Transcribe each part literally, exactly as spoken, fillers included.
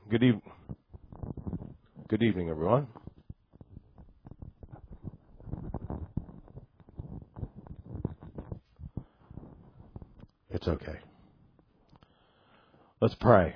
Good evening. Good evening, everyone. It's okay. Let's pray.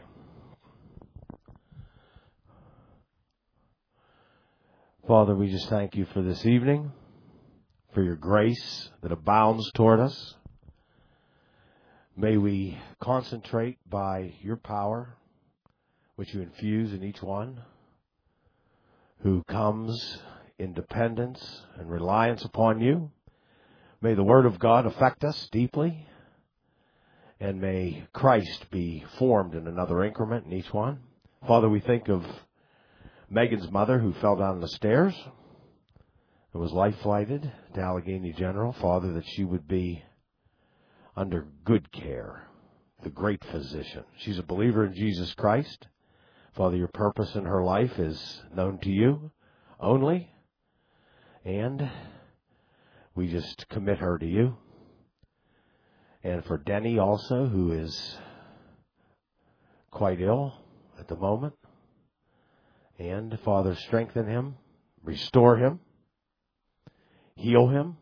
Father, we just thank you for this evening, for your grace that abounds toward us. May we concentrate by your power, which you infuse in each one who comes in dependence and reliance upon you. May the Word of God affect us deeply, and may Christ be formed in another increment in each one. Father, we think of Megan's mother who fell down the stairs and was life-flighted to Allegheny General. Father, that she would be under good care, the great physician. She's a believer in Jesus Christ. Father, your purpose in her life is known to you only, and we just commit her to you. And for Denny also, who is quite ill at the moment. And, Father, strengthen him, restore him, heal him,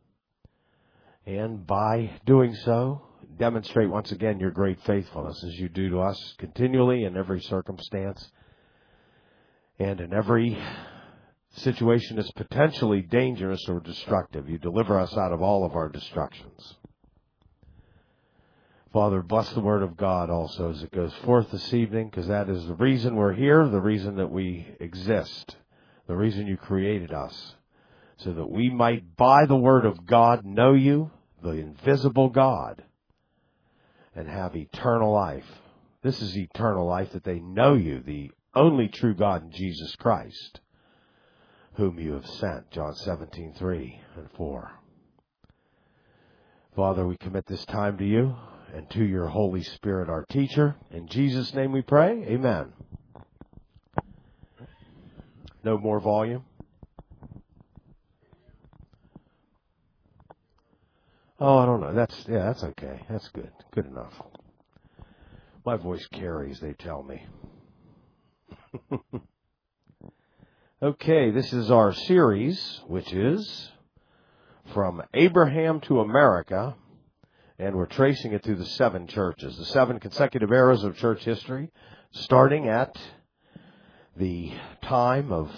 and by doing so, demonstrate once again your great faithfulness as you do to us continually in every circumstance and in every situation that's potentially dangerous or destructive. You deliver us out of all of our destructions. Father, bless the Word of God also as it goes forth this evening, because that is the reason we're here, the reason that we exist, the reason you created us, so that we might, by the Word of God, know you, the invisible God, and have eternal life. This is eternal life, that they know you, the only true God in Jesus Christ, whom you have sent. John seventeen, three and four. Father, we commit this time to you and to your Holy Spirit, our teacher. In Jesus' name we pray. Amen. No more volume? Oh, I don't know. That's, yeah, that's okay. That's good. Good enough. My voice carries, they tell me. Okay, this is our series, which is From Abraham to America, and we're tracing it through the seven churches, the seven consecutive eras of church history, starting at the time of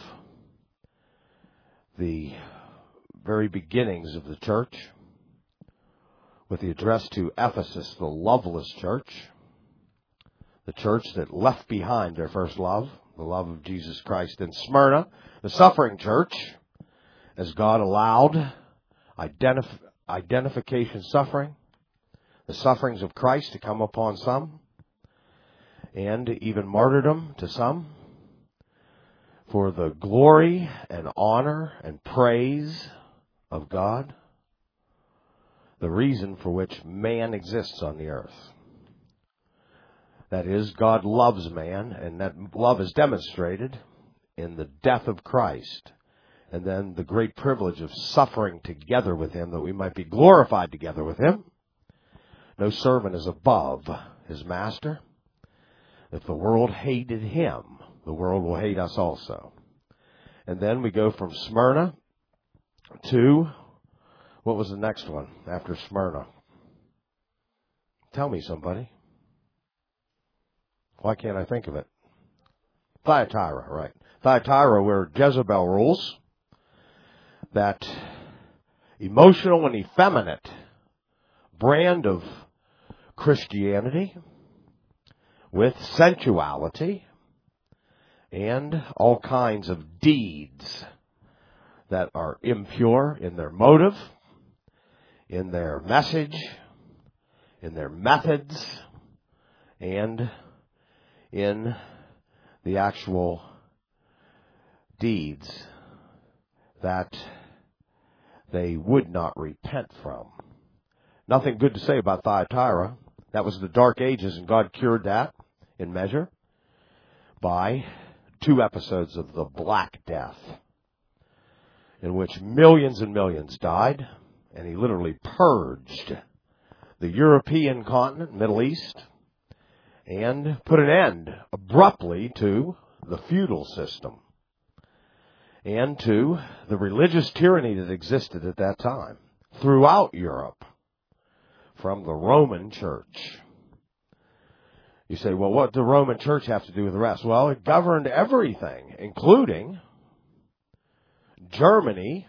the very beginnings of the church, with the address to Ephesus, the loveless church, the church that left behind their first love, the love of Jesus Christ. In Smyrna, the suffering church, as God allowed identif- identification suffering, the sufferings of Christ to come upon some, and even martyrdom to some, for the glory and honor and praise of God, the reason for which man exists on the earth. That is, God loves man, and that love is demonstrated in the death of Christ, and then the great privilege of suffering together with him, that we might be glorified together with him. No servant is above his master. If the world hated him, the world will hate us also. And then we go from Smyrna to, what was the next one after Smyrna? Tell me, somebody. Why can't I think of it? Thyatira, right. Thyatira, where Jezebel rules. That emotional and effeminate brand of Christianity with sensuality and all kinds of deeds that are impure in their motive, in their message, in their methods, and in the actual deeds that they would not repent from. Nothing good to say about Thyatira. That was the Dark Ages, and God cured that in measure by two episodes of the Black Death, in which millions and millions died, and he literally purged the European continent, Middle East, and put an end abruptly to the feudal system and to the religious tyranny that existed at that time throughout Europe from the Roman Church. You say, well, what did the Roman Church have to do with the rest? Well, it governed everything, including Germany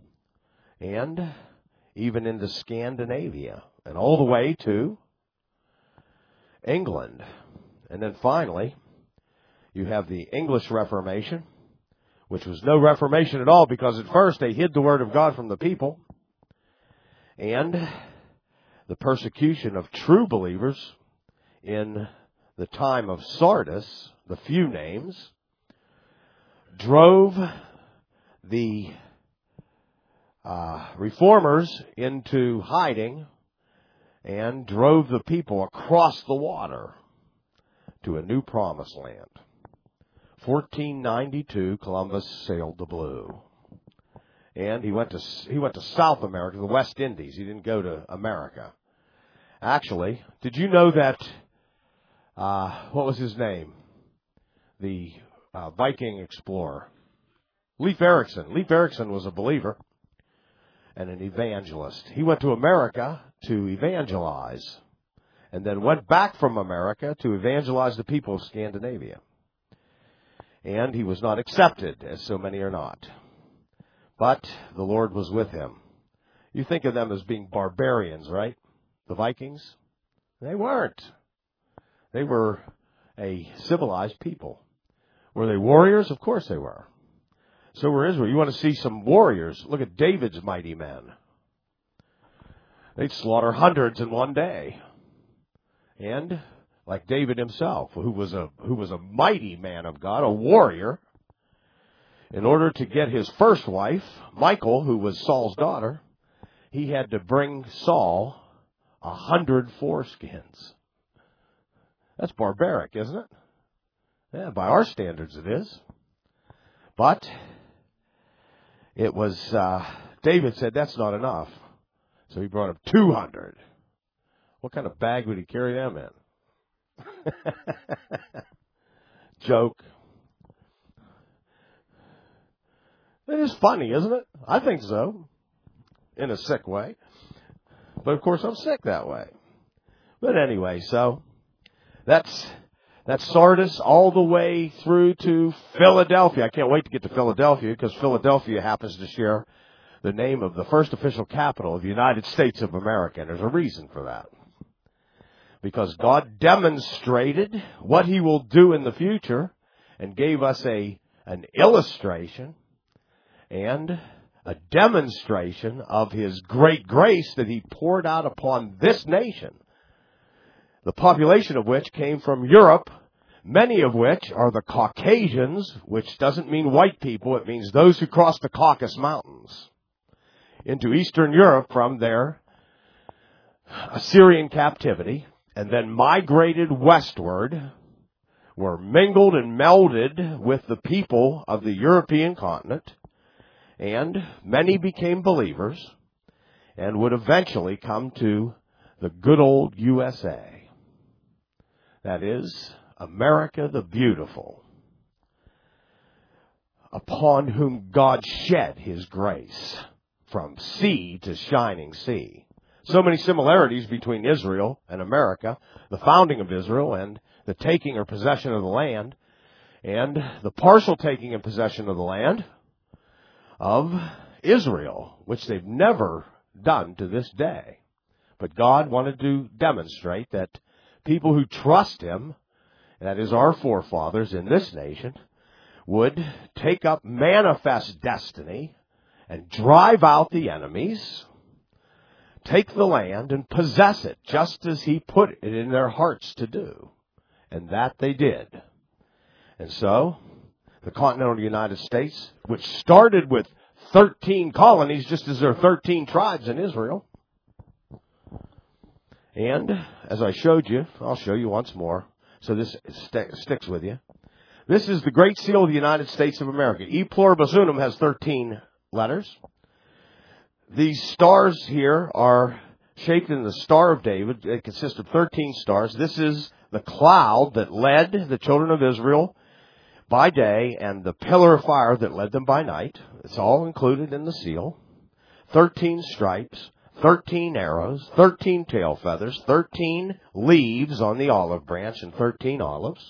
and even into Scandinavia and all the way to England. And then finally, you have the English Reformation, which was no Reformation at all because at first they hid the Word of God from the people, and the persecution of true believers in the time of Sardis, the few names, drove the uh, reformers into hiding and drove the people across the water to a new promised land. fourteen ninety-two, Columbus sailed the blue. And he went to he went to South America, the West Indies. He didn't go to America. Actually, did you know that, uh, what was his name? The uh, Viking explorer. Leif Erikson. Leif Erikson was a believer and an evangelist. He went to America to evangelize and then went back from America to evangelize the people of Scandinavia. And he was not accepted, as so many are not. But the Lord was with him. You think of them as being barbarians, right? The Vikings? They weren't. They were a civilized people. Were they warriors? Of course they were. So were Israel. You want to see some warriors? Look at David's mighty men. They'd slaughter hundreds in one day. And like David himself, who was a who was a mighty man of God, a warrior, in order to get his first wife, Michal, who was Saul's daughter, he had to bring Saul a hundred foreskins. That's barbaric, isn't it? Yeah, by our standards it is. But it was, uh, David said, that's not enough. So he brought him two hundred. What kind of bag would he carry them in? Joke. It is funny, isn't it? I think so. In a sick way. But of course I'm sick that way. But anyway, so that's that's Sardis all the way through to Philadelphia. I can't wait to get to Philadelphia because Philadelphia happens to share the name of the first official capital of the United States of America. And there's a reason for that. Because God demonstrated what He will do in the future and gave us a an illustration and a demonstration of His great grace that He poured out upon this nation, the population of which came from Europe, many of which are the Caucasians, which doesn't mean white people, it means those who crossed the Caucasus Mountains into Eastern Europe from their Assyrian captivity, and then migrated westward, were mingled and melded with the people of the European continent, and many became believers and would eventually come to the good old U S A. That is, America the Beautiful, upon whom God shed His grace from sea to shining sea. So many similarities between Israel and America, the founding of Israel and the taking or possession of the land, and the partial taking and possession of the land of Israel, which they've never done to this day. But God wanted to demonstrate that people who trust Him, that is our forefathers in this nation, would take up manifest destiny and drive out the enemies, take the land and possess it just as He put it in their hearts to do. And that they did. And so, the continental United States, which started with thirteen colonies, just as there are thirteen tribes in Israel. And, as I showed you, I'll show you once more, so this st- sticks with you. This is the Great Seal of the United States of America. E pluribus unum has thirteen letters. These stars here are shaped in the Star of David. It consists of thirteen stars. This is the cloud that led the children of Israel by day and the pillar of fire that led them by night. It's all included in the seal. Thirteen stripes, thirteen arrows, thirteen tail feathers, thirteen leaves on the olive branch, and thirteen olives.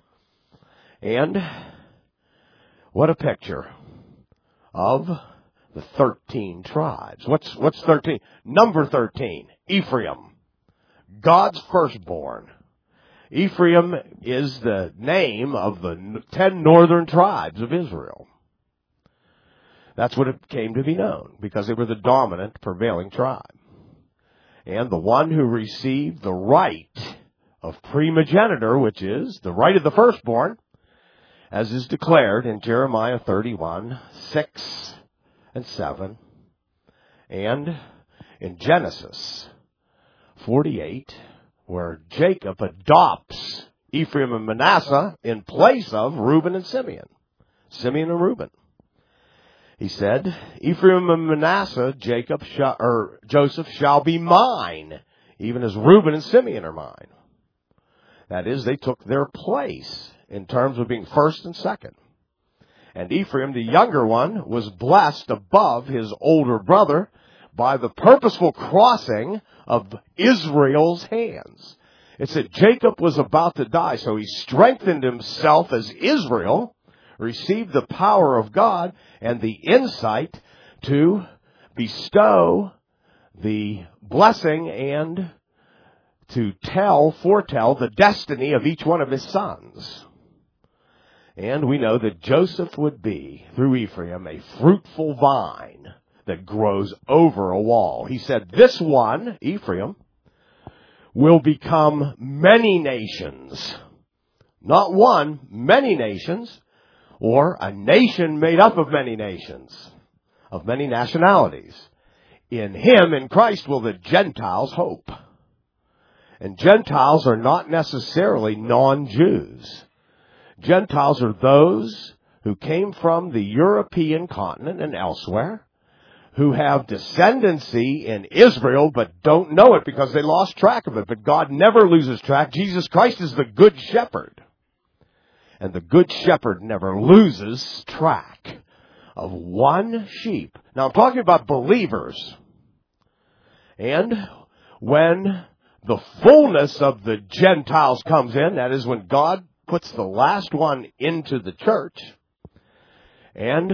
And what a picture of the thirteen tribes. What's, what's thirteen? Number thirteen, Ephraim, God's firstborn. Ephraim is the name of the ten northern tribes of Israel. That's what it came to be known, because they were the dominant, prevailing tribe. And the one who received the right of primogeniture, which is the right of the firstborn, as is declared in Jeremiah thirty-one, six and seven, and in Genesis forty-eight, where Jacob adopts Ephraim and Manasseh in place of Reuben and Simeon. Simeon and Reuben. He said, Ephraim and Manasseh, Jacob shall, or Joseph shall be mine, even as Reuben and Simeon are mine. That is, they took their place in terms of being first and second. And Ephraim, the younger one, was blessed above his older brother by the purposeful crossing of Israel's hands. It said Jacob was about to die, so he strengthened himself as Israel, received the power of God and the insight to bestow the blessing and to tell, foretell the destiny of each one of his sons. And we know that Joseph would be, through Ephraim, a fruitful vine that grows over a wall. He said, this one, Ephraim, will become many nations. Not one, many nations, or a nation made up of many nations, of many nationalities. In him, in Christ, will the Gentiles hope. And Gentiles are not necessarily non-Jews. Gentiles are those who came from the European continent and elsewhere, who have descendancy in Israel but don't know it because they lost track of it. But God never loses track. Jesus Christ is the good shepherd. And the good shepherd never loses track of one sheep. Now I'm talking about believers. And when the fullness of the Gentiles comes in, that is when God puts the last one into the church, and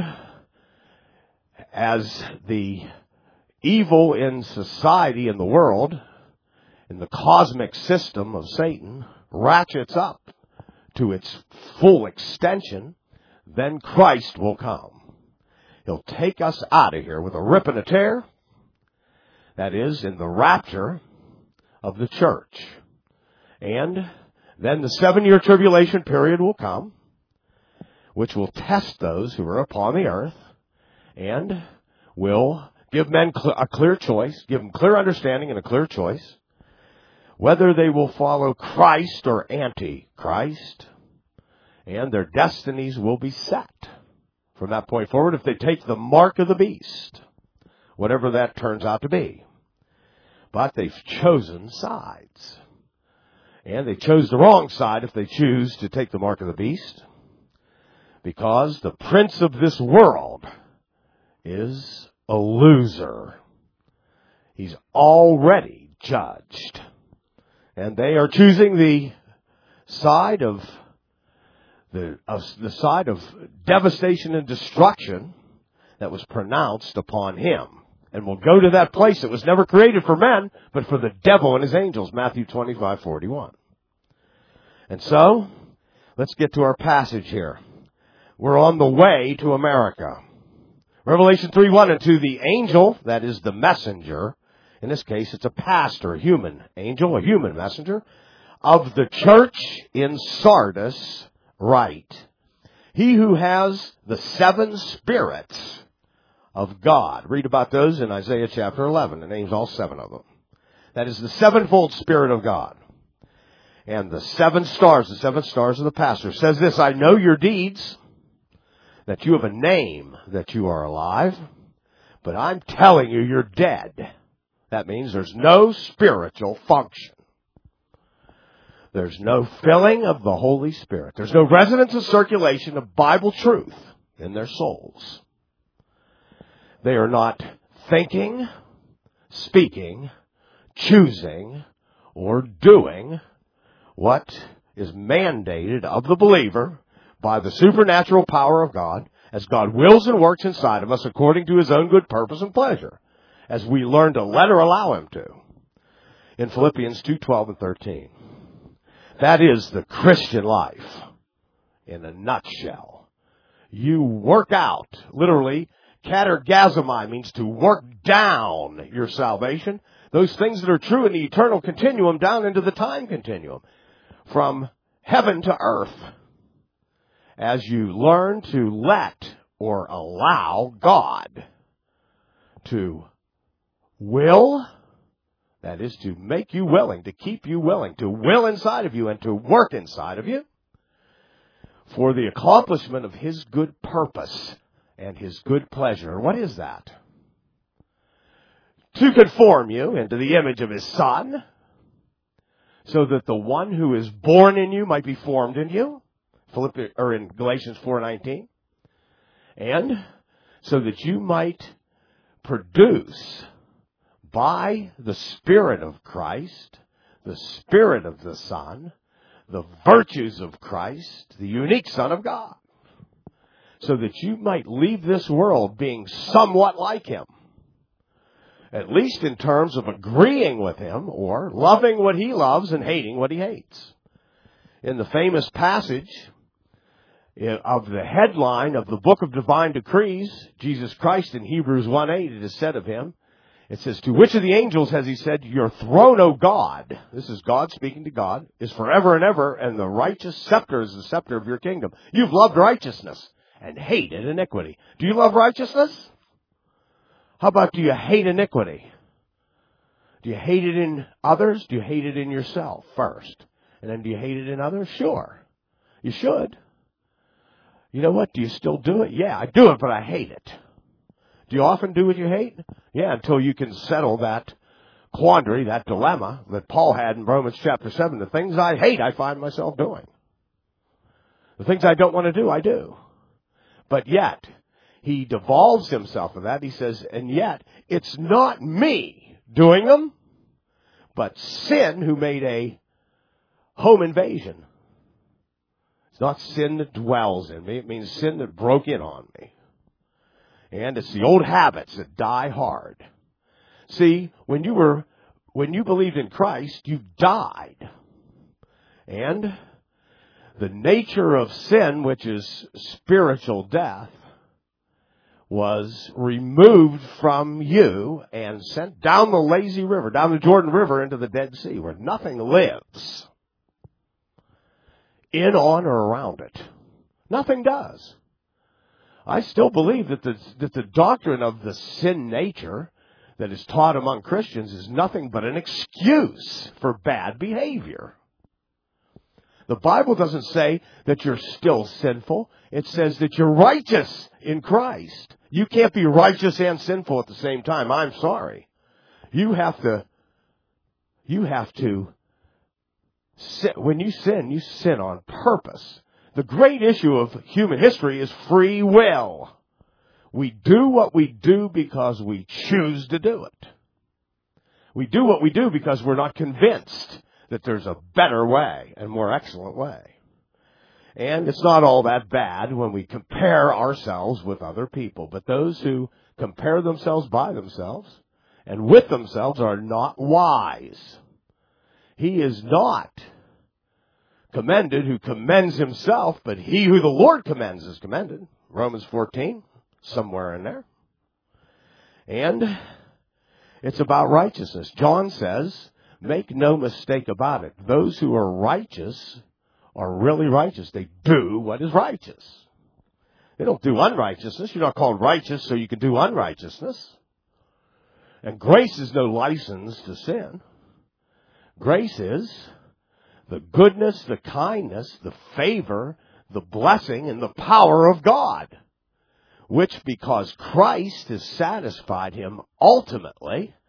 as the evil in society, in the world, in the cosmic system of Satan, ratchets up to its full extension, then Christ will come. He'll take us out of here with a rip and a tear. That is, in the rapture of the church. And then the seven-year tribulation period will come, which will test those who are upon the earth, and will give men a clear choice, give them clear understanding and a clear choice, whether they will follow Christ or anti-Christ, and their destinies will be set from that point forward if they take the mark of the beast, whatever that turns out to be. But they've chosen sides. And they chose the wrong side if they choose to take the mark of the beast, because the prince of this world is a loser. He's already judged. And they are choosing the side of the, of the side of devastation and destruction that was pronounced upon him. And we'll go to that place that was never created for men, but for the devil and his angels, Matthew twenty-five forty-one. And so, let's get to our passage here. We're on the way to America. Revelation three one, and to the angel, that is the messenger, in this case it's a pastor, a human angel, a human messenger, of the church in Sardis write, he who has the seven spirits of God. Read about those in Isaiah chapter eleven. It names all seven of them. That is the sevenfold Spirit of God. And the seven stars, the seven stars of the pastor, says this, I know your deeds, that you have a name, that you are alive, but I'm telling you, you're dead. That means there's no spiritual function. There's no filling of the Holy Spirit. There's no residence or circulation of Bible truth in their souls. They are not thinking, speaking, choosing, or doing what is mandated of the believer by the supernatural power of God, as God wills and works inside of us according to His own good purpose and pleasure, as we learn to let or allow Him to, in Philippians two, twelve and thirteen. That is the Christian life in a nutshell. You work out, literally, katergazomai means to work down your salvation. Those things that are true in the eternal continuum down into the time continuum. From heaven to earth. As you learn to let or allow God to will, that is to make you willing, to keep you willing, to will inside of you and to work inside of you for the accomplishment of His good purpose and His good pleasure. What is that? To conform you into the image of His Son, so that the one who is born in you might be formed in you, Philippians, or in Galatians four nineteen, and so that you might produce by the Spirit of Christ, the Spirit of the Son, the virtues of Christ, the unique Son of God, so that you might leave this world being somewhat like Him, at least in terms of agreeing with Him or loving what He loves and hating what He hates. In the famous passage of the headline of the Book of Divine Decrees, Jesus Christ in Hebrews one eight, it is said of Him, it says, to which of the angels has He said, your throne, O God, this is God speaking to God, is forever and ever, and the righteous scepter is the scepter of your kingdom. You've loved righteousness and hated iniquity. Do you love righteousness? How about, do you hate iniquity? Do you hate it in others? Do you hate it in yourself first? And then do you hate it in others? Sure. You should. You know what? Do you still do it? Yeah, I do it, but I hate it. Do you often do what you hate? Yeah, until you can settle that quandary, that dilemma that Paul had in Romans chapter seven. The things I hate, I find myself doing. The things I don't want to do, I do. But yet, he devolves himself of that. He says, and yet, it's not me doing them, but sin who made a home invasion. It's not sin that dwells in me. It means sin that broke in on me. And it's the old habits that die hard. See, when you were, when you believed in Christ, you died. And the nature of sin, which is spiritual death, was removed from you and sent down the lazy river, down the Jordan River into the Dead Sea, where nothing lives in, on, or around it. Nothing does. I still believe that the, that the doctrine of the sin nature that is taught among Christians is nothing but an excuse for bad behavior. The Bible doesn't say that you're still sinful. It says that you're righteous in Christ. You can't be righteous and sinful at the same time. I'm sorry. You have to, you have to, sin. When you sin, you sin on purpose. The great issue of human history is free will. We do what we do because we choose to do it. We do what we do because we're not convinced that there's a better way and more excellent way. And it's not all that bad when we compare ourselves with other people. But those who compare themselves by themselves and with themselves are not wise. He is not commended who commends himself, but he who the Lord commends is commended. Romans fourteen, somewhere in there. And it's about righteousness. John says, make no mistake about it. Those who are righteous are really righteous. They do what is righteous. They don't do unrighteousness. You're not called righteous so you can do unrighteousness. And grace is no license to sin. Grace is the goodness, the kindness, the favor, the blessing, and the power of God, which because Christ has satisfied him ultimately,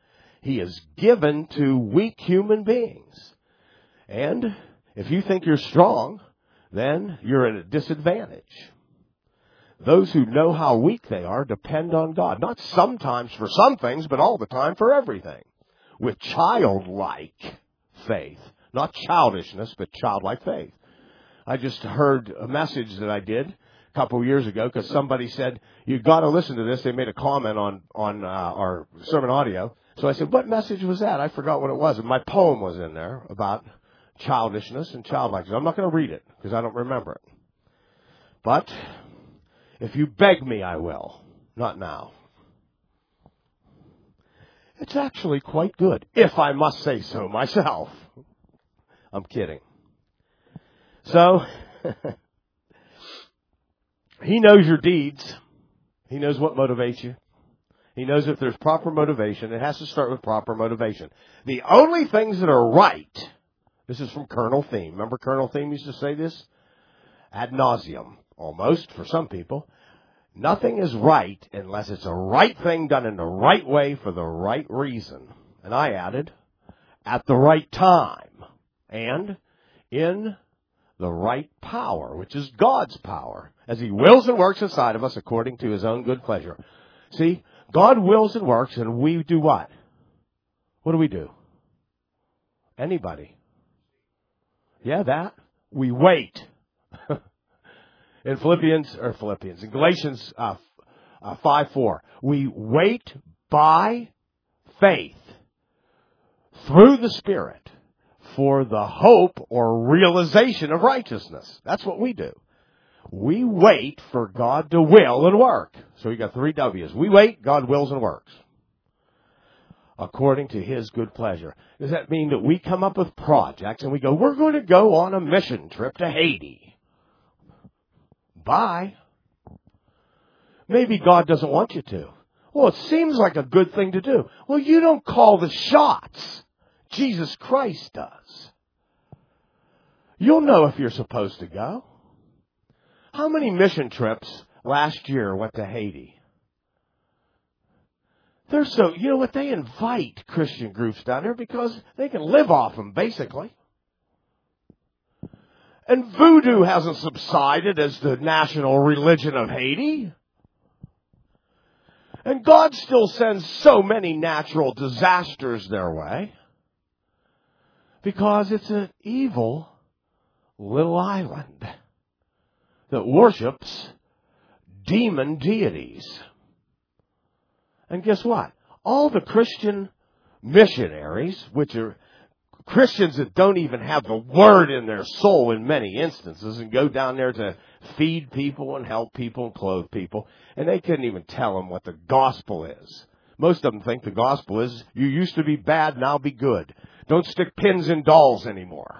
He is given to weak human beings. And if you think you're strong, then you're at a disadvantage. Those who know how weak they are depend on God. Not sometimes for some things, but all the time for everything. With childlike faith. Not childishness, but childlike faith. I just heard a message that I did a couple of years ago because somebody said, you've got to listen to this. They made a comment on, on uh, our sermon audio. So I said, what message was that? I forgot what it was. And my poem was in there about childishness and childlikeness. I'm not going to read it because I don't remember it. But if you beg me, I will. Not now. It's actually quite good, if I must say so myself. I'm kidding. So, He knows your deeds. He knows what motivates you. He knows if there's proper motivation. It has to start with proper motivation. The only things that are right, this is from Colonel Theme. Remember Colonel Theme used to say this? Ad nauseum, almost, for some people. Nothing is right unless it's a right thing done in the right way for the right reason. And I added, at the right time. And in the right power, which is God's power, as He wills and works inside of us according to His own good pleasure. See, God wills and works, and we do what? What do we do? Anybody? Yeah, that. We wait. In Philippians, or Philippians, in Galatians uh, uh, five four, we wait by faith through the Spirit for the hope or realization of righteousness. That's what we do. We wait for God to will and work. So you got three W's. We wait, God wills and works. According to His good pleasure. Does that mean that we come up with projects and we go, we're going to go on a mission trip to Haiti? Bye. Maybe God doesn't want you to. Well, it seems like a good thing to do. Well, you don't call the shots. Jesus Christ does. You'll know if you're supposed to go. How many mission trips last year went to Haiti? They're so, you know what, they invite Christian groups down there because they can live off them, basically. And voodoo hasn't subsided as the national religion of Haiti. And God still sends so many natural disasters their way because it's an evil little island that worships demon deities. And guess what? All the Christian missionaries, which are Christians that don't even have the word in their soul in many instances and go down there to feed people and help people and clothe people, and they couldn't even tell them what the gospel is. Most of them think the gospel is, you used to be bad, now be good. Don't stick pins in dolls anymore.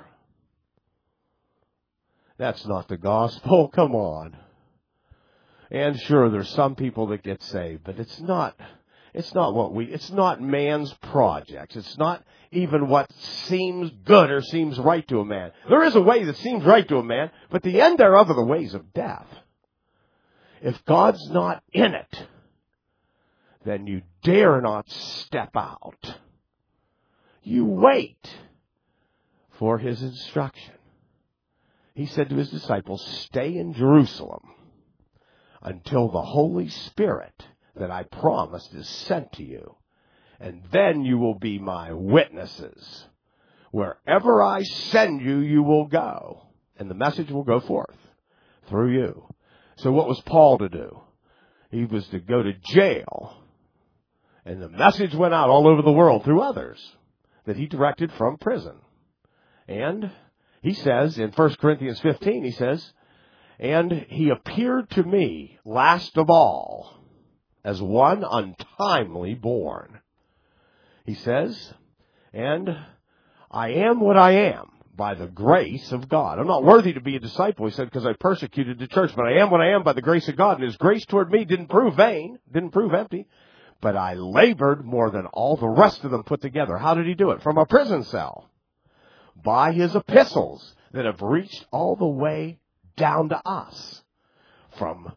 That's not the gospel. Come on. And sure, there's some people that get saved, but it's not, it's not what we, it's not man's projects. It's not even what seems good or seems right to a man. There is a way that seems right to a man, but the end thereof are the ways of death. If God's not in it, then you dare not step out. You wait for His instruction. He said to His disciples, stay in Jerusalem until the Holy Spirit that I promised is sent to you. And then you will be my witnesses. Wherever I send you, you will go. And the message will go forth through you. So what was Paul to do? He was to go to jail. And the message went out all over the world through others that he directed from prison. And he says in First Corinthians fifteen, he says, and he appeared to me last of all as one untimely born. He says, and I am what I am by the grace of God. I'm not worthy to be a disciple, he said, because I persecuted the church, but I am what I am by the grace of God. And His grace toward me didn't prove vain, didn't prove empty, but I labored more than all the rest of them put together. How did he do it? From a prison cell. By his epistles that have reached all the way down to us. From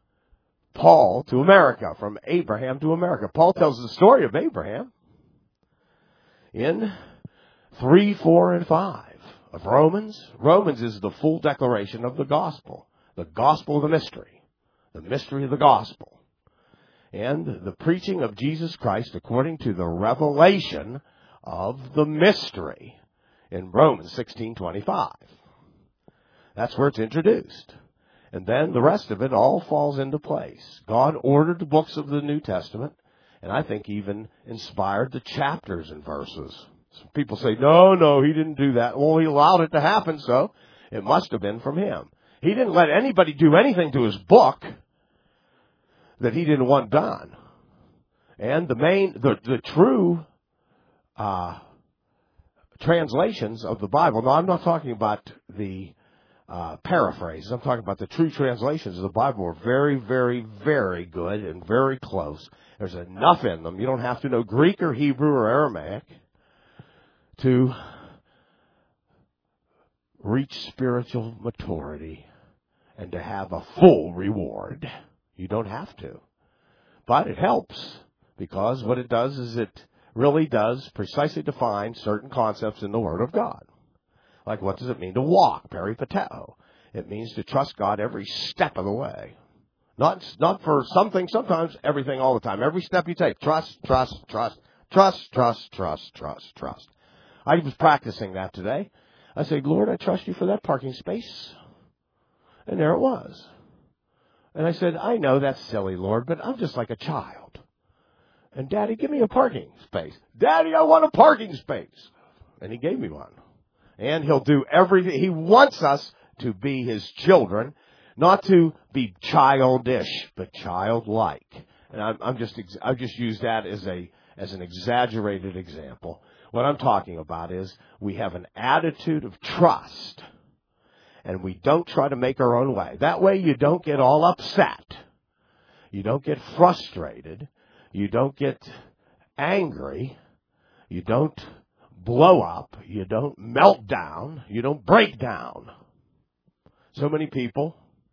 Paul to America, from Abraham to America. Paul tells the story of Abraham. in three, four, and five of Romans. Romans is the full declaration of the gospel, the gospel of the mystery, the mystery of the gospel, and the preaching of Jesus Christ according to the revelation of the mystery in Romans sixteen twenty-five. That's where it's introduced. And then the rest of it all falls into place. God ordered the books of the New Testament, and I think even inspired the chapters and verses. Some people say, no, no, he didn't do that. Well, he allowed it to happen, so it must have been from him. He didn't let anybody do anything to his book that he didn't want done. And the main, the, the true uh, translations of the Bible, no, I'm not talking about the Uh, paraphrases. I'm talking about the true translations of the Bible are very, very, very good and very close. There's enough in them. You don't have to know Greek or Hebrew or Aramaic to reach spiritual maturity and to have a full reward. You don't have to. But it helps, because what it does is it really does precisely define certain concepts in the Word of God. Like, what does it mean to walk? Peripateo. It means to trust God every step of the way. Not, not for something, sometimes everything all the time. Every step you take. Trust, trust, trust, trust, trust, trust, trust, trust. I was practicing that today. I said, Lord, I trust you for that parking space. And there it was. And I said, I know that's silly, Lord, but I'm just like a child. And Daddy, give me a parking space. Daddy, I want a parking space. And he gave me one. And he'll do everything. He wants us to be his children, not to be childish, but childlike. And I'm, I'm just, I've just used that as a, as an exaggerated example. What I'm talking about is we have an attitude of trust, and we don't try to make our own way. That way you don't get all upset. You don't get frustrated. You don't get angry. You don't blow up, you don't melt down, you don't break down. So many people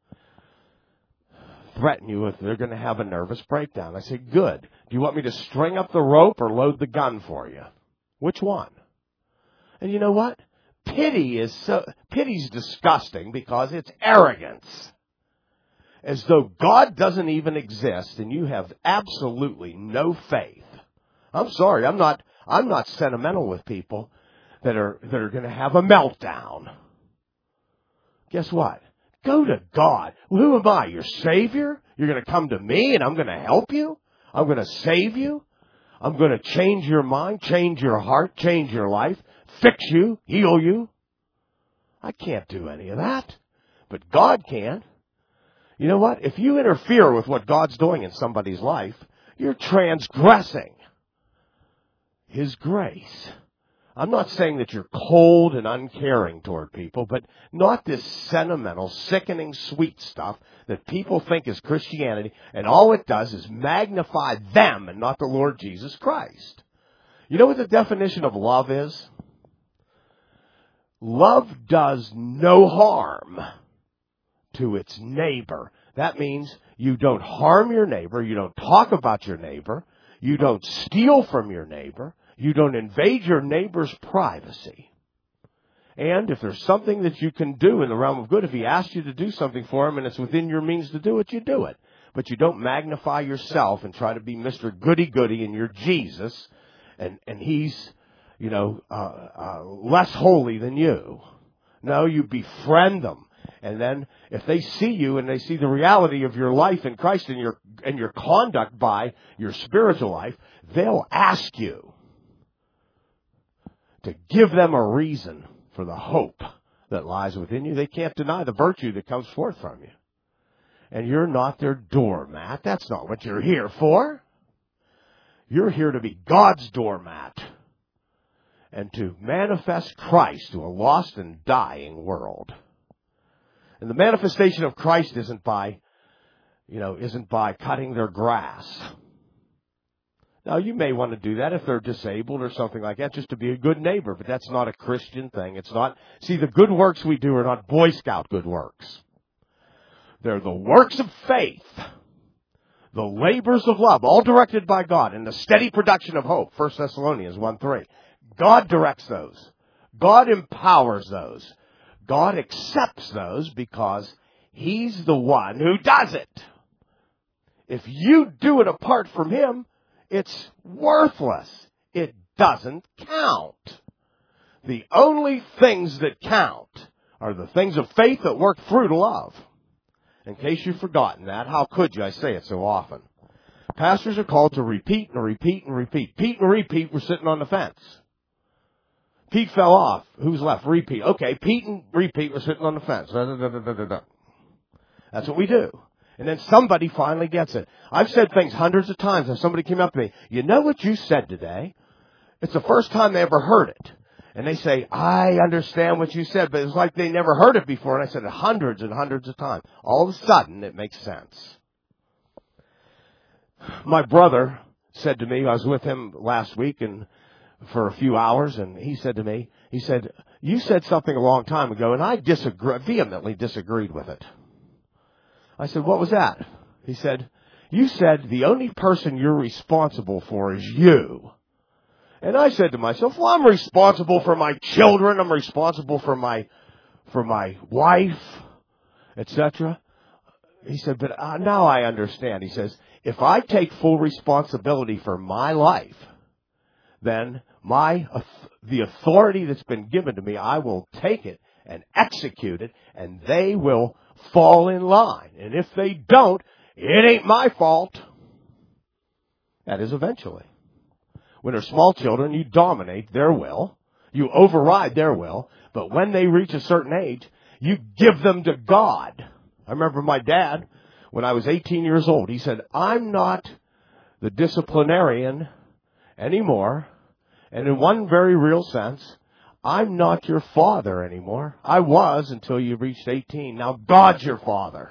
threaten you if they're going to have a nervous breakdown. I say, good. Do you want me to string up the rope or load the gun for you? Which one? And you know what? Pity is so, pity's disgusting because it's arrogance. As though God doesn't even exist and you have absolutely no faith. I'm sorry, I'm not I'm not sentimental with people that are that are going to have a meltdown. Guess what? Go to God. Well, who am I? Your Savior? You're going to come to me and I'm going to help you? I'm going to save you? I'm going to change your mind, change your heart, change your life, fix you, heal you? I can't do any of that. But God can. You know what? If you interfere with what God's doing in somebody's life, you're transgressing His grace. I'm not saying that you're cold and uncaring toward people, but not this sentimental, sickening, sweet stuff that people think is Christianity, and all it does is magnify them and not the Lord Jesus Christ. You know what the definition of love is? Love does no harm to its neighbor. That means you don't harm your neighbor, you don't talk about your neighbor, you don't steal from your neighbor, you don't invade your neighbor's privacy. And if there's something that you can do in the realm of good, if he asks you to do something for him and it's within your means to do it, you do it. But you don't magnify yourself and try to be Mister Goody-Goody and you're Jesus, and, and he's, you know, uh, uh, less holy than you. No, you befriend them. And then if they see you and they see the reality of your life in Christ and your and your conduct by your spiritual life, they'll ask you to give them a reason for the hope that lies within you. They can't deny the virtue that comes forth from you. And you're not their doormat. That's not what you're here for. You're here to be God's doormat and to manifest Christ to a lost and dying world. And the manifestation of Christ isn't by, you know, isn't by cutting their grass. Now, you may want to do that if they're disabled or something like that, just to be a good neighbor, but that's not a Christian thing. It's not, see, the good works we do are not Boy Scout good works. They're the works of faith, the labors of love, all directed by God, and the steady production of hope, First Thessalonians one three. God directs those. God empowers those. God accepts those because He's the one who does it. If you do it apart from Him, it's worthless. It doesn't count. The only things that count are the things of faith that work through to love. In case you've forgotten that, how could you? I say it so often. Pastors are called to repeat and repeat and repeat. Pete and repeat were sitting on the fence. Pete fell off. Who's left? Repeat. Okay, Pete and repeat were sitting on the fence. Da, da, da, da, da, da. That's what we do. And then somebody finally gets it. I've said things hundreds of times, and somebody came up to me, you know what you said today? It's the first time they ever heard it. And they say, I understand what you said, but it's like they never heard it before. And I said it hundreds and hundreds of times. All of a sudden, it makes sense. My brother said to me, I was with him last week and for a few hours, and he said to me, he said, you said something a long time ago, and I disagree, vehemently disagreed with it. I said, what was that? He said, you said the only person you're responsible for is you. And I said to myself, well, I'm responsible for my children. I'm responsible for my, for my wife, et cetera. He said, but uh, now I understand. He says, if I take full responsibility for my life, then my, the authority that's been given to me, I will take it and execute it, and they will fall in line. And if they don't, it ain't my fault. That is eventually. When they're small children, you dominate their will. You override their will. But when they reach a certain age, you give them to God. I remember my dad, when I was eighteen years old, he said, I'm not the disciplinarian anymore. And in one very real sense, I'm not your father anymore. I was until you reached eighteen. Now God's your father.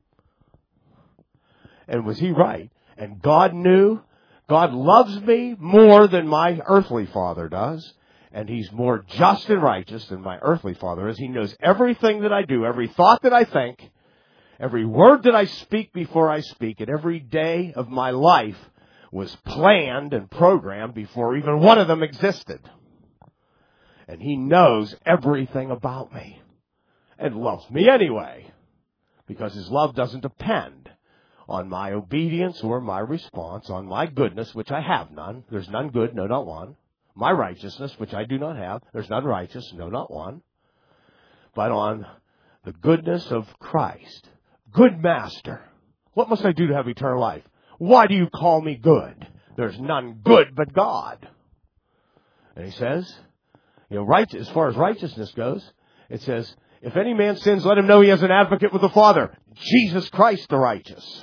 And was he right? And God knew. God loves me more than my earthly father does. And He's more just and righteous than my earthly father is. He knows everything that I do, every thought that I think, every word that I speak before I speak, and every day of my life was planned and programmed before even one of them existed. And He knows everything about me and loves me anyway, because His love doesn't depend on my obedience or my response, on my goodness, which I have none. There's none good, no, not one. My righteousness, which I do not have. There's none righteous, no, not one. But on the goodness of Christ. Good Master, what must I do to have eternal life? Why do you call me good? There's none good but God. And He says, you know, right, as far as righteousness goes, it says, if any man sins, let him know he has an advocate with the Father, Jesus Christ the righteous,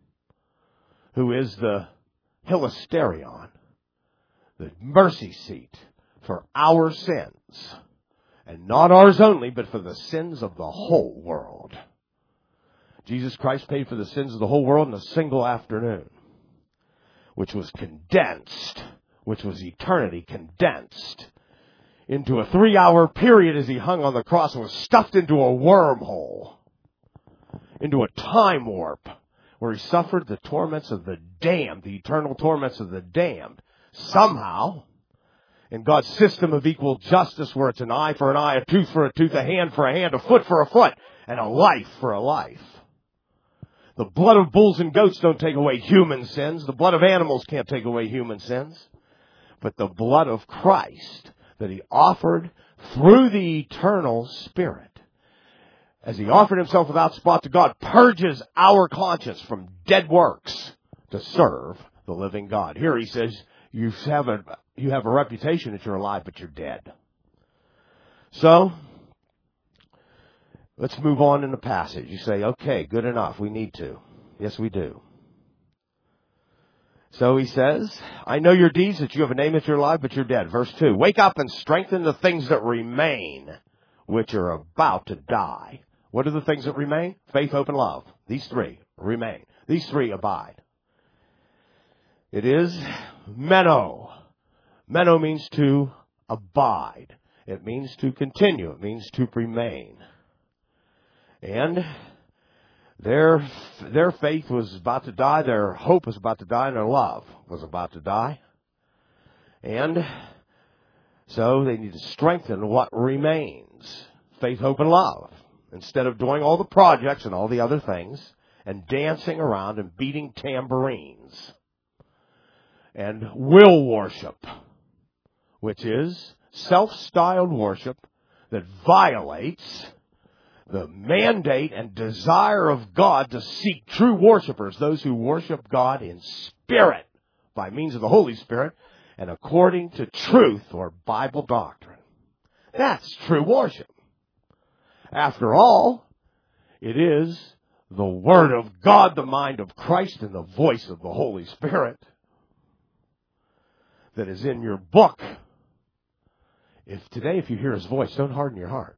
who is the hilasterion, the mercy seat for our sins. And not ours only, but for the sins of the whole world. Jesus Christ paid for the sins of the whole world in a single afternoon, which was condensed, which was eternity condensed into a three-hour period as He hung on the cross and was stuffed into a wormhole, into a time warp, where He suffered the torments of the damned, the eternal torments of the damned. Somehow, in God's system of equal justice, where it's an eye for an eye, a tooth for a tooth, a hand for a hand, a foot for a foot, and a life for a life. The blood of bulls and goats don't take away human sins. The blood of animals can't take away human sins. But the blood of Christ that He offered through the eternal Spirit, as He offered Himself without spot to God, purges our conscience from dead works to serve the living God. Here He says, you have a, you have a reputation that you're alive, but you're dead. So, let's move on in the passage. You say, okay, good enough. We need to. Yes, we do. So He says, I know your deeds, that you have a name that you're alive, but you're dead. Verse two, wake up and strengthen the things that remain, which are about to die. What are the things that remain? Faith, hope, and love. These three remain. These three abide. It is meno. Meno means to abide. It means to continue. It means to remain. And their, their faith was about to die, their hope was about to die, and their love was about to die. And So they need to strengthen what remains. Faith, hope, and love. Instead of doing all the projects and all the other things and dancing around and beating tambourines. And will worship, which is self-styled worship that violates the mandate and desire of God to seek true worshipers, those who worship God in spirit by means of the Holy Spirit and according to truth or Bible doctrine. That's true worship. After all, it is the Word of God, the mind of Christ, and the voice of the Holy Spirit that is in your book. If today, if you hear His voice, don't harden your heart.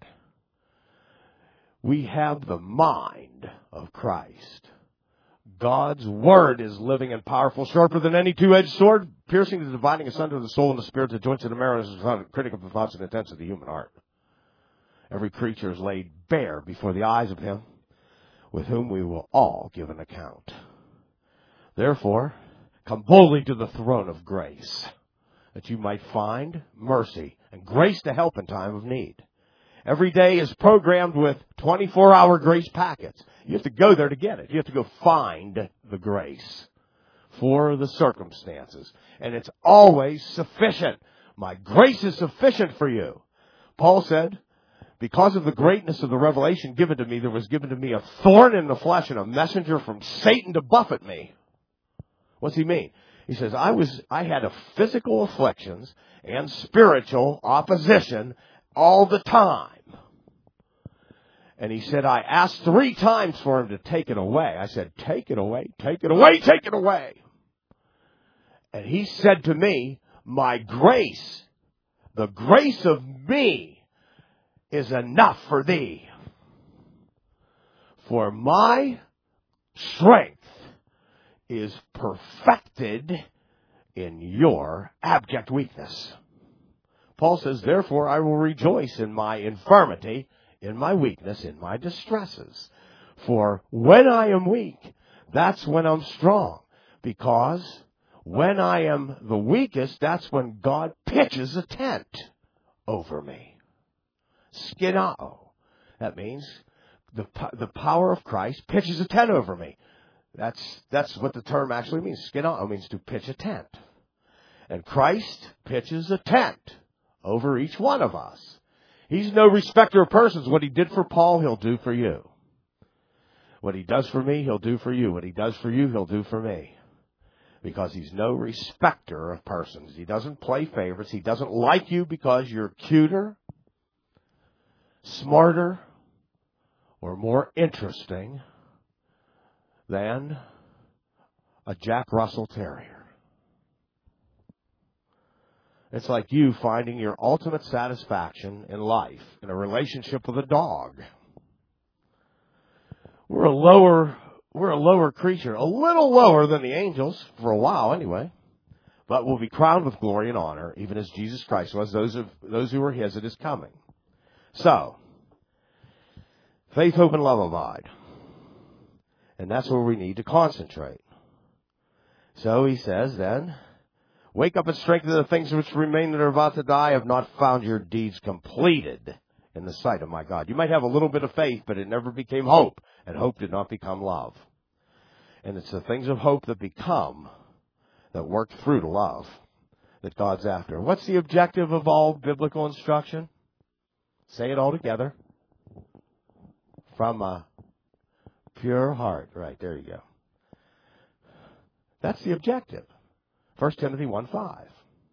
We have the mind of Christ. God's Word is living and powerful, sharper than any two-edged sword, piercing the dividing asunder of the soul and the spirit, the joints and the marrow, and critical of the thoughts and intents of the human heart. Every creature is laid bare before the eyes of Him, with whom we will all give an account. Therefore, come boldly to the throne of grace, that you might find mercy and grace to help in time of need. Every day is programmed with twenty-four hour grace packets. You have to go there to get it. You have to go find the grace for the circumstances. And it's always sufficient. My grace is sufficient for you. Paul said, because of the greatness of the revelation given to me, there was given to me a thorn in the flesh and a messenger from Satan to buffet me. What's he mean? He says, I was, I had a physical afflictions and spiritual opposition all the time. And he said, I asked three times for him to take it away. I said, take it away, take it away, take it away. And he said to me, my grace, the grace of me is enough for thee. For my strength is perfected in your abject weakness. Paul says, therefore I will rejoice in my infirmity, in my weakness, in my distresses. For when I am weak, that's when I'm strong. Because when I am the weakest, that's when God pitches a tent over me. Skenao. That means the the power of Christ pitches a tent over me. That's that's what the term actually means. Skenao means to pitch a tent. And Christ pitches a tent over each one of us. He's no respecter of persons. What He did for Paul, He'll do for you. What He does for me, He'll do for you. What He does for you, He'll do for me. Because He's no respecter of persons. He doesn't play favorites. He doesn't like you because you're cuter, smarter, or more interesting than a Jack Russell Terrier. It's like you finding your ultimate satisfaction in life in a relationship with a dog. We're a lower, we're a lower creature, a little lower than the angels for a while anyway, but we'll be crowned with glory and honor, even as Jesus Christ was. Those of those who are His, it is coming. So, faith, hope, and love abide, and that's where we need to concentrate. So he says then, wake up and strengthen the things which remain that are about to die. I have not found your deeds completed in the sight of my God. You might have a little bit of faith, but it never became hope, and hope did not become love. And it's the things of hope that become, that work through to love, that God's after. What's the objective of all biblical instruction? Say it all together. From a pure heart. Right, there you go. That's the objective. First Timothy one five.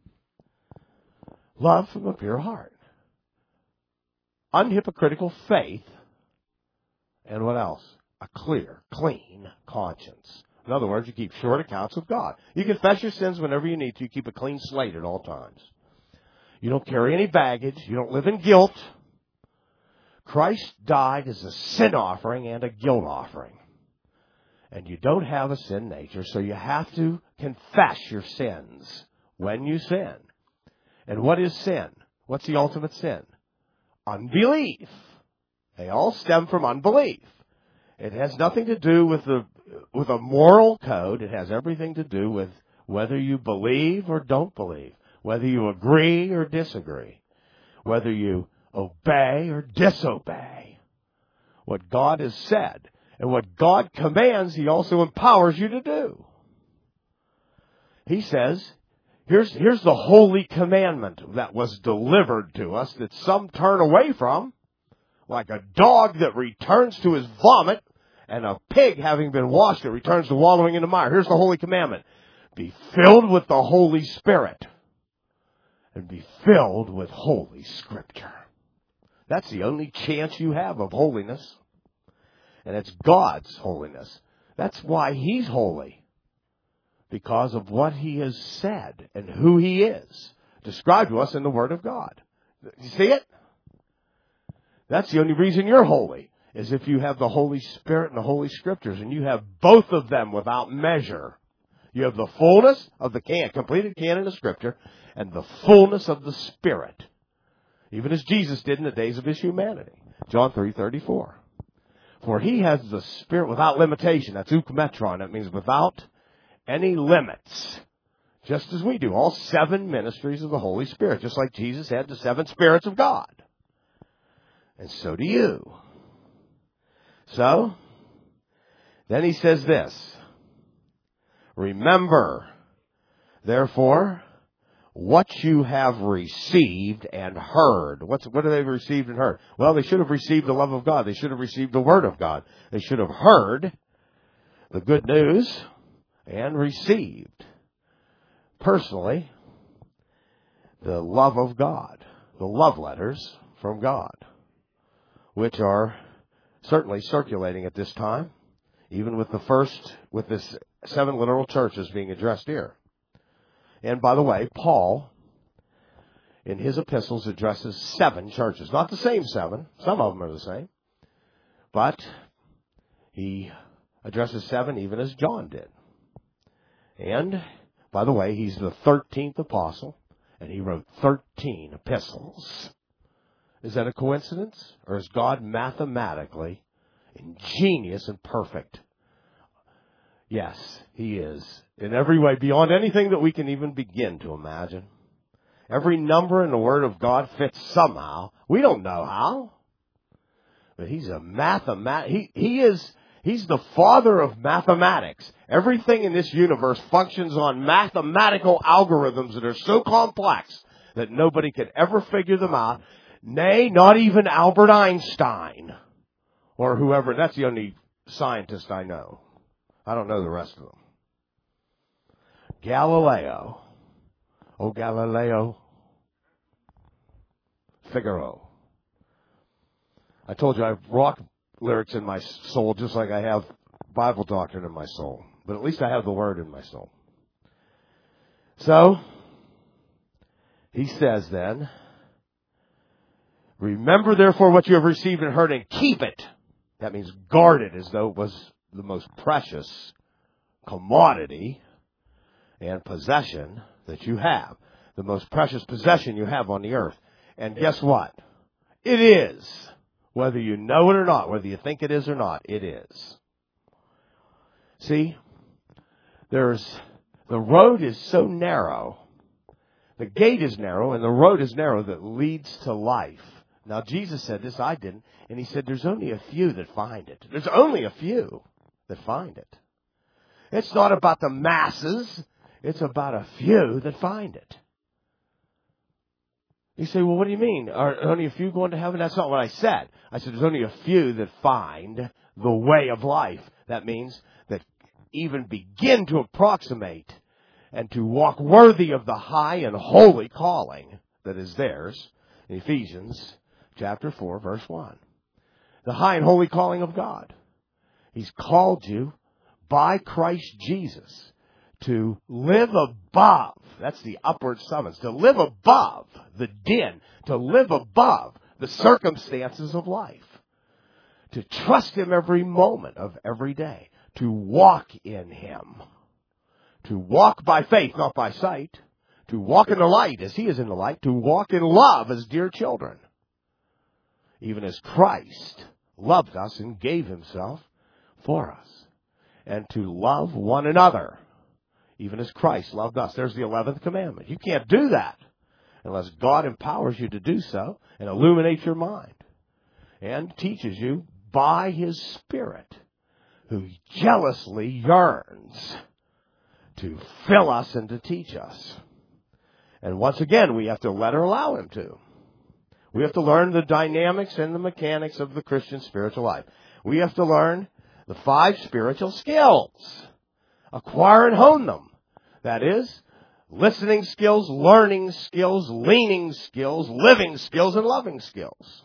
Love from a pure heart. Unhypocritical faith. And what else? A clear, clean conscience. In other words, you keep short accounts with God. You confess your sins whenever you need to. You keep a clean slate at all times. You don't carry any baggage. You don't live in guilt. Christ died as a sin offering and a guilt offering. And you don't have a sin nature, so you have to confess your sins when you sin. And what is sin? What's the ultimate sin? Unbelief. They all stem from unbelief. It has nothing to do with the with a moral code. It has everything to do with whether you believe or don't believe, whether you agree or disagree, whether you obey or disobey. What God has said and what God commands, He also empowers you to do. He says, here's, here's the holy commandment that was delivered to us that some turn away from, like a dog that returns to his vomit, and a pig, having been washed, it returns to wallowing in the mire. Here's the holy commandment. Be filled with the Holy Spirit and be filled with Holy Scripture. That's the only chance you have of holiness. And it's God's holiness. That's why He's holy. Because of what He has said and who He is. Described to us in the Word of God. You see it? That's the only reason you're holy. Is if you have the Holy Spirit and the Holy Scriptures. And you have both of them without measure. You have the fullness of the can, completed canon of Scripture. And the fullness of the Spirit. Even as Jesus did in the days of His humanity. John three thirty-four. For He has the Spirit without limitation. That's eukometron. That means without any limits. Just as we do. All seven ministries of the Holy Spirit. Just like Jesus had the seven spirits of God. And so do you. So, then He says this. Remember, therefore, what you have received and heard. What's, what have they received and heard? Well, they should have received the love of God. They should have received the Word of God. They should have heard the good news and received, personally, the love of God. The love letters from God, which are certainly circulating at this time, even with the first, with this seven literal churches being addressed here. And by the way, Paul, in his epistles, addresses seven churches. Not the same seven. Some of them are the same. But he addresses seven even as John did. And, by the way, he's the thirteenth apostle, and he wrote thirteen epistles. Is that a coincidence? Or is God mathematically ingenious and perfect? Yes, He is. In every way, beyond anything that we can even begin to imagine. Every number in the Word of God fits somehow. We don't know how. But He's a mathemat. He, he is, He's the father of mathematics. Everything in this universe functions on mathematical algorithms that are so complex that nobody could ever figure them out. Nay, not even Albert Einstein. Or whoever. That's the only scientist I know. I don't know the rest of them. Galileo. Oh, Galileo Figaro. I told you I have rock lyrics in my soul just like I have Bible doctrine in my soul. But at least I have the Word in my soul. So, he says then, remember therefore what you have received and heard and keep it. That means guard it as though it was the most precious commodity and possession that you have. The most precious possession you have on the earth. And guess what? It is. Whether you know it or not, whether you think it is or not, it is. See, there's, the road is so narrow. The gate is narrow and the road is narrow that leads to life. Now, Jesus said this, I didn't. And He said there's only a few that find it. There's only a few that find it. It's not about the masses. It's about a few that find it. You say, well, what do you mean? Are only a few going to heaven? That's not what I said. I said there's only a few that find the way of life. That means that even begin to approximate and to walk worthy of the high and holy calling that is theirs. In Ephesians chapter four, verse one. The high and holy calling of God. He's called you by Christ Jesus to live above. That's the upward summons. To live above the din. To live above the circumstances of life. To trust Him every moment of every day. To walk in Him. To walk by faith, not by sight. To walk in the light as He is in the light. To walk in love as dear children. Even as Christ loved us and gave Himself for us. And to love one another. even as Christ loved us. There's the eleventh commandment. You can't do that unless God empowers you to do so and illuminates your mind and teaches you by His Spirit, who jealously yearns to fill us and to teach us. And once again, we have to let or allow Him to. We have to learn the dynamics and the mechanics of the Christian spiritual life. We have to learn the five spiritual skills. Acquire and hone them. That is, listening skills, learning skills, leaning skills, living skills, and loving skills.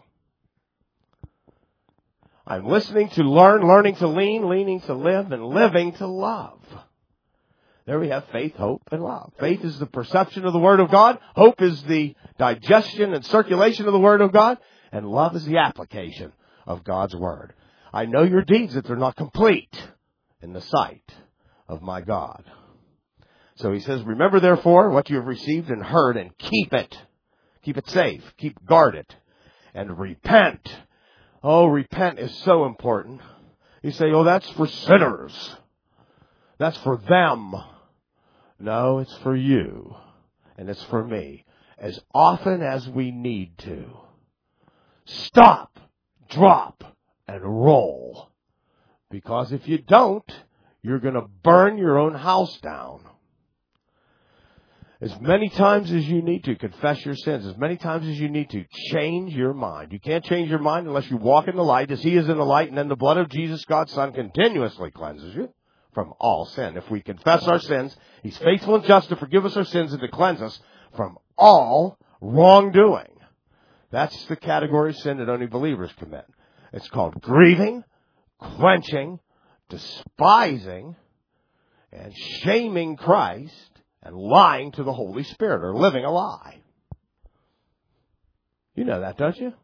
I'm listening to learn, learning to lean, leaning to live, and living to love. There we have faith, hope, and love. Faith is the perception of the Word of God. Hope is the digestion and circulation of the Word of God. And love is the application of God's Word. I know your deeds, that they're not complete in the sight of my God. So he says, remember therefore what you have received and heard, and keep it. Keep it safe. Keep guard it. And repent. Oh, repent is so important. You say, oh, that's for sinners. That's for them. No, it's for you. And it's for me. As often as we need to. Stop, drop, and roll. Because if you don't, you're going to burn your own house down. As many times as you need to confess your sins, as many times as you need to change your mind. You can't change your mind unless you walk in the light as He is in the light, and then the blood of Jesus, God's Son, continuously cleanses you from all sin. If we confess our sins, He's faithful and just to forgive us our sins and to cleanse us from all wrongdoing. That's the category of sin that only believers commit. It's called grieving, quenching, despising, and shaming Christ, and lying to the Holy Spirit, or living a lie. You know that, don't you?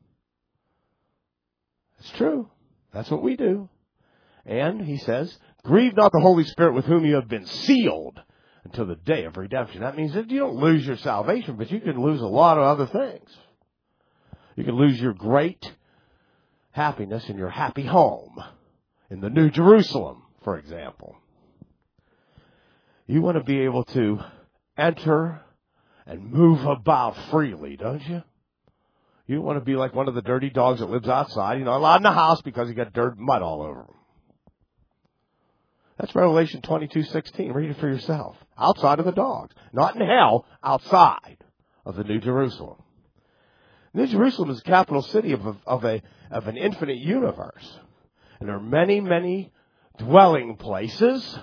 It's true. That's what we do. And he says, grieve not the Holy Spirit with whom you have been sealed until the day of redemption. That means that you don't lose your salvation, but you can lose a lot of other things. You can lose your great happiness in your happy home, in the New Jerusalem, for example. You want to be able to enter and move about freely, don't you? You don't want to be like one of the dirty dogs that lives outside, you know, allowed in the house because he got dirt and mud all over him. That's Revelation twenty-two sixteen. Read it for yourself. Outside of the dogs. Not in hell, outside of the New Jerusalem. New Jerusalem is the capital city of a, of a of an infinite universe. And there are many, many dwelling places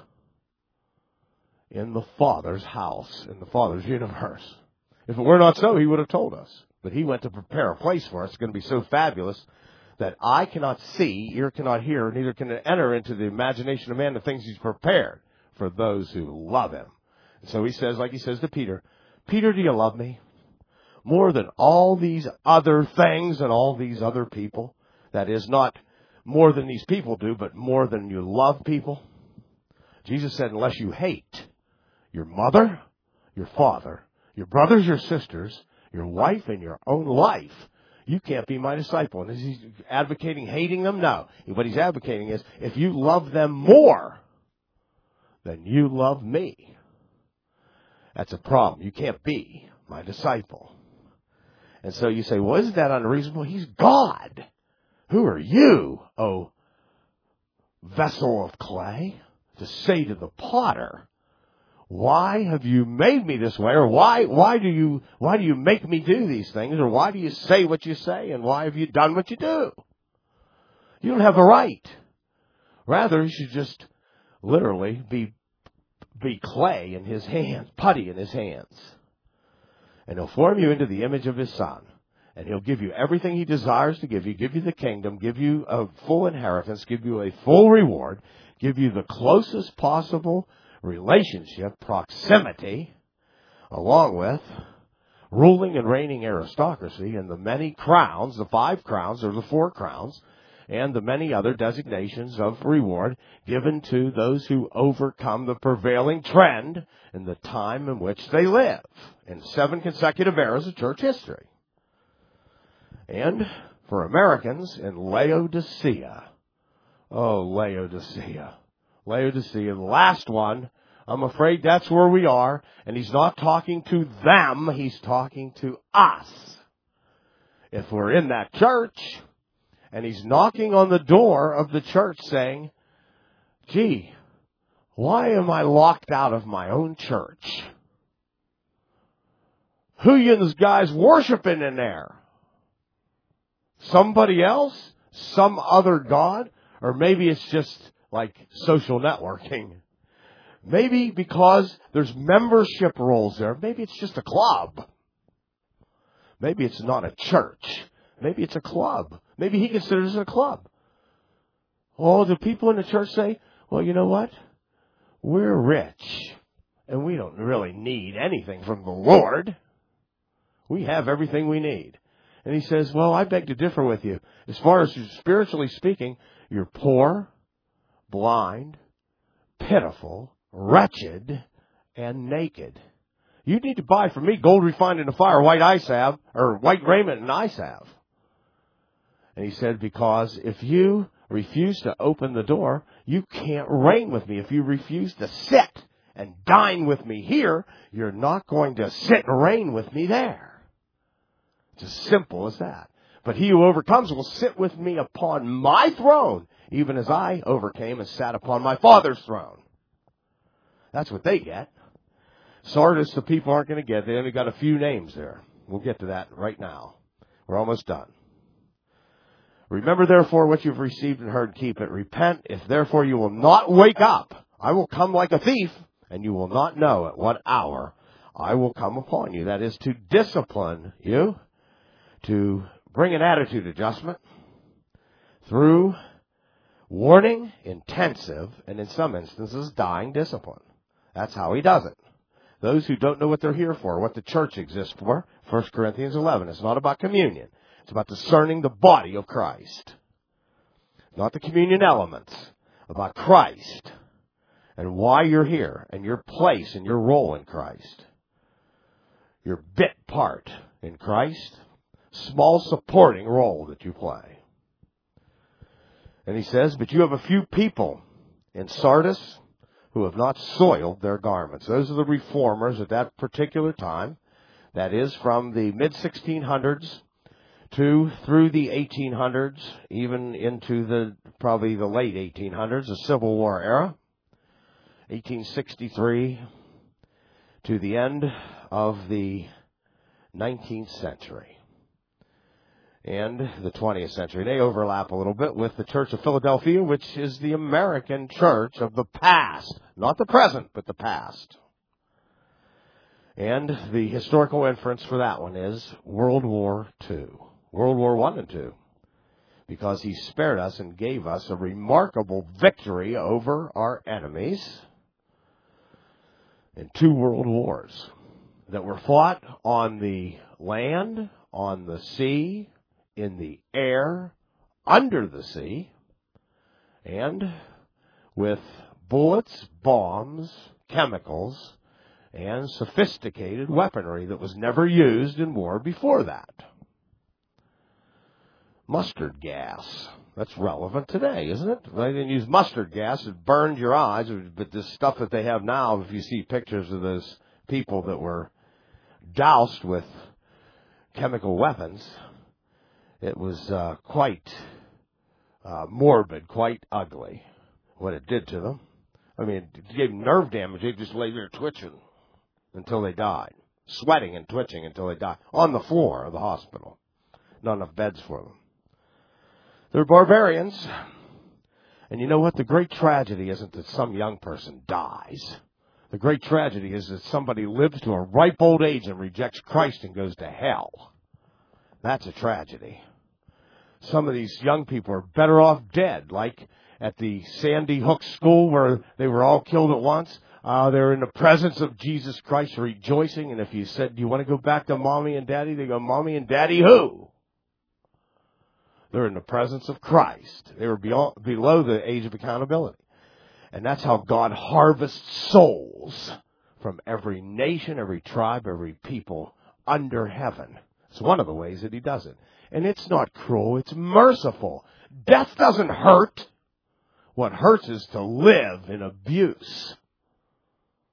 in the Father's house, in the Father's universe. If it were not so, He would have told us. But He went to prepare a place for us. It's going to be so fabulous that eye cannot see, ear cannot hear, neither can it enter into the imagination of man the things He's prepared for those who love Him. And so He says, like He says to Peter, Peter, do you love me? More than all these other things and all these other people. That is, not more than these people do, but more than you love people. Jesus said, unless you hate your mother, your father, your brothers, your sisters, your wife, and your own life, you can't be my disciple. And is He advocating hating them? No. What He's advocating is, if you love them more than you love me, that's a problem. You can't be my disciple. And so you say, well, isn't that unreasonable? He's God. Who are you, O vessel of clay, to say to the potter, why have you made me this way? Or why, why do you, why do you make me do these things? Or why do you say what you say? And why have you done what you do? You don't have a right. Rather, you should just literally be, be clay in His hands, putty in His hands. And He'll form you into the image of His Son. And He'll give you everything He desires to give you, give you the kingdom, give you a full inheritance, give you a full reward, give you the closest possible relationship, proximity, along with ruling and reigning aristocracy and the many crowns, the five crowns or the four crowns, and the many other designations of reward given to those who overcome the prevailing trend in the time in which they live, in seven consecutive eras of church history. And for Americans in Laodicea, oh, Laodicea, Laodicea, the last one I'm afraid that's where we are. And he's not talking to them. He's talking to us. If we're in that church, and he's knocking on the door of the church saying, gee, why am I locked out of my own church? Who you guys worshiping in there? Somebody else? Some other God? Or maybe it's just like social networking. Maybe because there's membership rolls there. Maybe it's just a club. Maybe it's not a church. Maybe it's a club. Maybe he considers it a club. Oh, the people in the church say, well, you know what? We're rich, and we don't really need anything from the Lord. We have everything we need. And he says, well, I beg to differ with you. As far as spiritually speaking, you're poor, blind, pitiful, wretched, and naked. You need to buy from me gold refined in the fire, white eye salve, or white raiment and eye salve. And he said, because if you refuse to open the door, you can't reign with me. If you refuse to sit and dine with me here, you're not going to sit and reign with me there. It's as simple as that. But he who overcomes will sit with me upon my throne, even as I overcame and sat upon my Father's throne. That's what they get. Sardis, the people aren't going to get. They only got a few names there. We'll get to that right now. We're almost done. Remember, therefore, what you've received and heard, keep it. Repent, if therefore you will not wake up, I will come like a thief, and you will not know at what hour I will come upon you. That is to discipline you, to bring an attitude adjustment through warning, intensive, and in some instances, dying discipline. That's how he does it. Those who don't know what they're here for, what the church exists for, First Corinthians eleven. It's not about communion. It's about discerning the body of Christ. Not the communion elements. About Christ. And why you're here. And your place and your role in Christ. Your bit part in Christ. Small supporting role that you play. And he says, but you have a few people in Sardis who have not soiled their garments. Those are the reformers at that particular time. That is from the mid sixteen hundreds to through the eighteen hundreds, even into the probably the late eighteen hundreds, the Civil War era, eighteen sixty-three to the end of the nineteenth century and the twentieth century. They overlap a little bit with the Church of Philadelphia, which is the American church of the past, not the present, but the past. And the historical inference for that one is World War Two. World War One and Two, because he spared us and gave us a remarkable victory over our enemies in two world wars that were fought on the land, on the sea, in the air, under the sea, and with bullets, bombs, chemicals, and sophisticated weaponry that was never used in war before that. Mustard gas. That's relevant today, isn't it? They didn't use mustard gas. It burned your eyes. But this stuff that they have now, if you see pictures of those people that were doused with chemical weapons, it was uh, quite uh, morbid, quite ugly, what it did to them. I mean, it gave them nerve damage. They just lay there twitching until they died, sweating and twitching until they died, on the floor of the hospital. Not enough beds for them. They're barbarians. And you know what? The great tragedy isn't that some young person dies. The great tragedy is that somebody lives to a ripe old age and rejects Christ and goes to hell. That's a tragedy. Some of these young people are better off dead, like at the Sandy Hook school where they were all killed at once. Uh, they're in the presence of Jesus Christ rejoicing. And if you said, do you want to go back to mommy and daddy? They go, mommy and daddy who? They're in the presence of Christ. They were below, below the age of accountability. And that's how God harvests souls from every nation, every tribe, every people under heaven. It's one of the ways that he does it. And it's not cruel. It's merciful. Death doesn't hurt. What hurts is to live in abuse.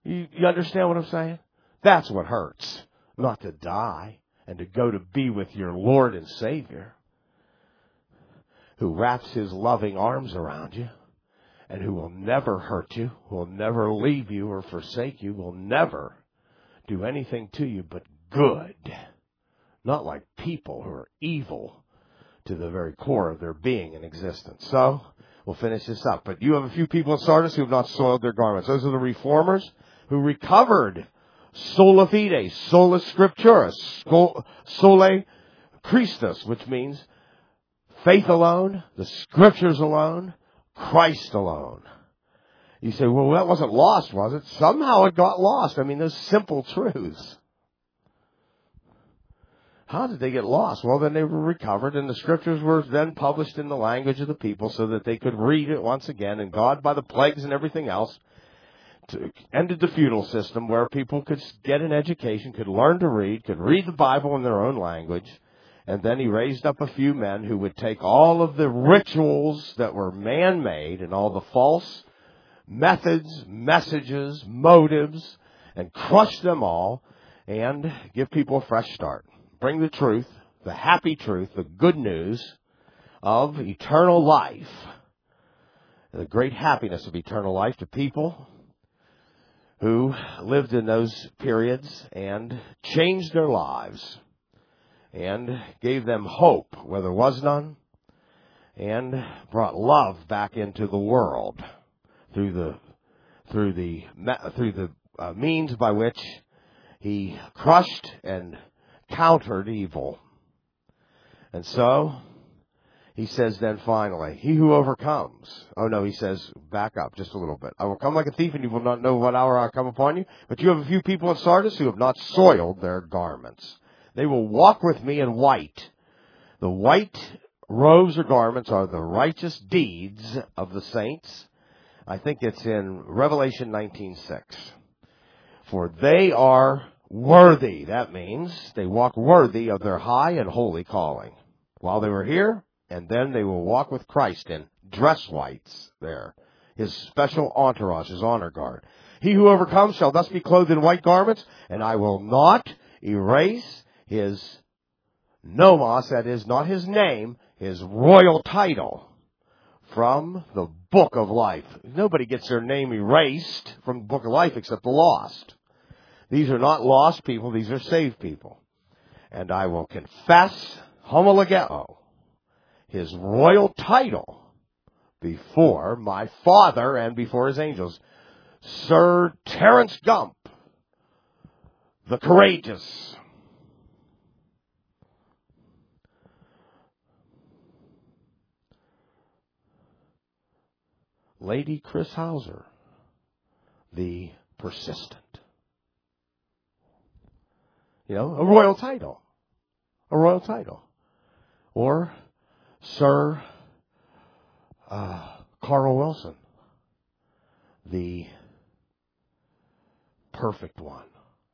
You, you understand what I'm saying? That's what hurts. Not to die and to go to be with your Lord and Savior, who wraps his loving arms around you and who will never hurt you, will never leave you or forsake you, will never do anything to you but good. Not like people who are evil to the very core of their being and existence. So, we'll finish this up. But you have a few people in Sardis who have not soiled their garments. Those are the reformers who recovered sola fide, sola scriptura, sole Christus, which means faith alone, the scriptures alone, Christ alone. You say, well, that wasn't lost, was it? Somehow it got lost. I mean, those simple truths. How did they get lost? Well, then they were recovered, and the scriptures were then published in the language of the people so that they could read it once again. And God, by the plagues and everything else, to, ended the feudal system where people could get an education, could learn to read, could read the Bible in their own language. And then he raised up a few men who would take all of the rituals that were man-made and all the false methods, messages, motives, and crush them all and give people a fresh start. Bring the truth, the happy truth, the good news of eternal life, the great happiness of eternal life to people who lived in those periods and changed their lives and gave them hope where there was none and brought love back into the world through the through the through the uh, means by which he crushed and countered evil. And so he says then finally, he who overcomes. Oh no, he says, back up just a little bit. I will come like a thief, and you will not know what hour I come upon you. But you have a few people in Sardis who have not soiled their garments. They will walk with me in white. The white robes or garments are the righteous deeds of the saints. I think it's in Revelation nineteen six. For they are worthy. That means they walk worthy of their high and holy calling while they were here, and then they will walk with Christ in dress whites there. His special entourage, his honor guard. He who overcomes shall thus be clothed in white garments, and I will not erase his nomos, that is, not his name, his royal title, from the book of life. Nobody gets their name erased from the book of life except the lost. These are not lost people, these are saved people. And I will confess, homologeo, his royal title before my Father and before his angels. Sir Terence Gump, the courageous. Lady Chris Hauser, the persistent. You know, a royal title. A royal title. Or Sir uh, Carl Wilson, the perfect one.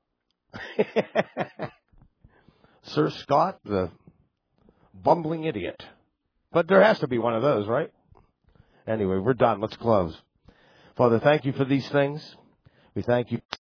Sir Scott, the bumbling idiot. But there has to be one of those, right? Anyway, we're done. Let's close. Father, thank you for these things. We thank you.